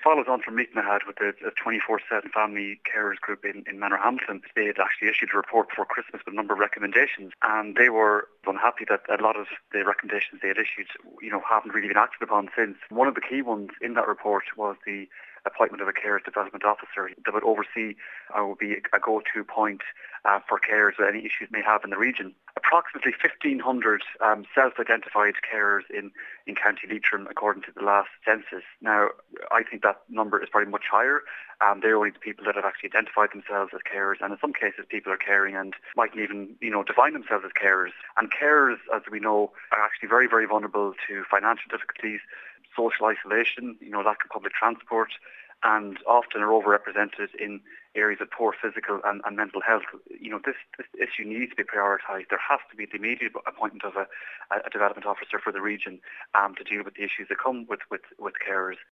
follows on from a meeting I had with the 24/7 family carers group in Manorhamilton. They had actually issued a report before Christmas with a number of recommendations, and they were unhappy that a lot of the recommendations they had issued, haven't really been acted upon since. One of the key ones in that report was the appointment of a carers development officer that would oversee or would be a go-to point for carers with any issues may have in the region. Approximately 1,500 self-identified carers in County Leitrim according to the last census. Now, I think that number is probably much higher. They're only the people that have actually identified themselves as carers, and in some cases people are caring and mightn't even, define themselves as carers. And carers, as we know, are actually very, very vulnerable to financial difficulties, social isolation, lack of public transport, and often are overrepresented in areas of poor physical and mental health. This issue needs to be prioritised. There has to be the immediate appointment of a development officer for the region to deal with the issues that come with carers.